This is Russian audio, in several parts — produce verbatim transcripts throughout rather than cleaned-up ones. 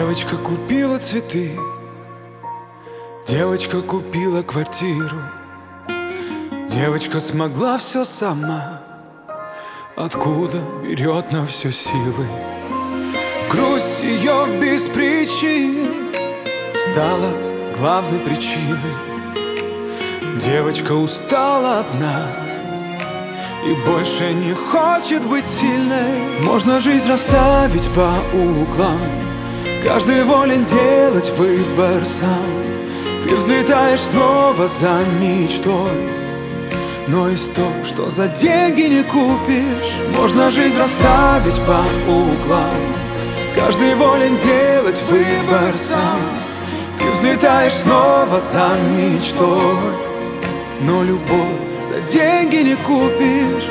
Девочка купила цветы, девочка купила квартиру, девочка смогла все сама. Откуда берет на все силы? Грусть ее без причин стала главной причиной. Девочка устала одна и больше не хочет быть сильной. Можно жизнь расставить по углам, каждый волен делать выбор сам. Ты взлетаешь снова за мечтой, но есть то, что за деньги не купишь. Можно жизнь расставить по углам, каждый волен делать выбор сам. Ты взлетаешь снова за мечтой, но любовь за деньги не купишь.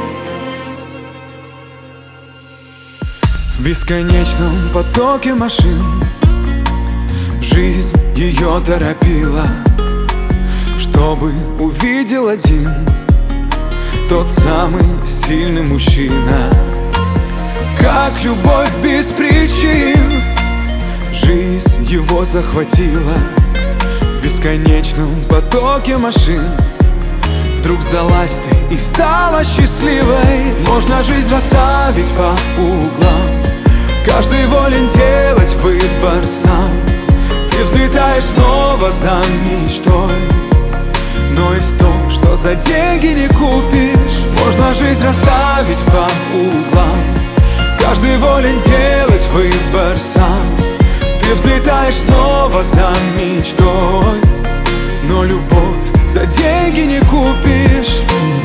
В бесконечном потоке машин жизнь ее торопила, чтобы увидел один, тот самый сильный мужчина. Как любовь без причин жизнь его захватила. В бесконечном потоке машин вдруг сдалась ты и стала счастливой. Можно жизнь расставить по углам, каждый волен делать выбор сам. Ты взлетаешь снова за мечтой, но есть то, что за деньги не купишь. Можно жизнь расставить по углам, каждый волен делать выбор сам. Ты взлетаешь снова за мечтой, но любовь за деньги не купишь.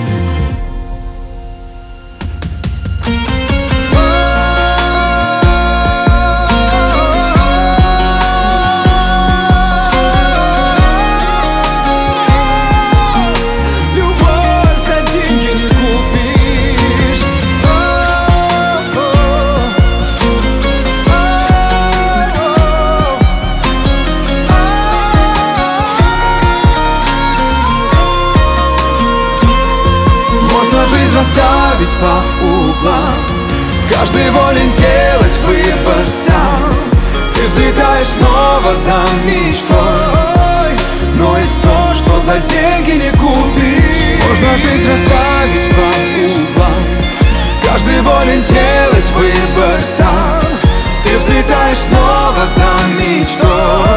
Жизнь расставить по углам, каждый волен делать выбор сам. Ты взлетаешь снова за мечтой, но есть то, что за деньги не купишь. Можно жизнь расставить по углам, каждый волен делать выбор сам. Ты взлетаешь снова за мечтой,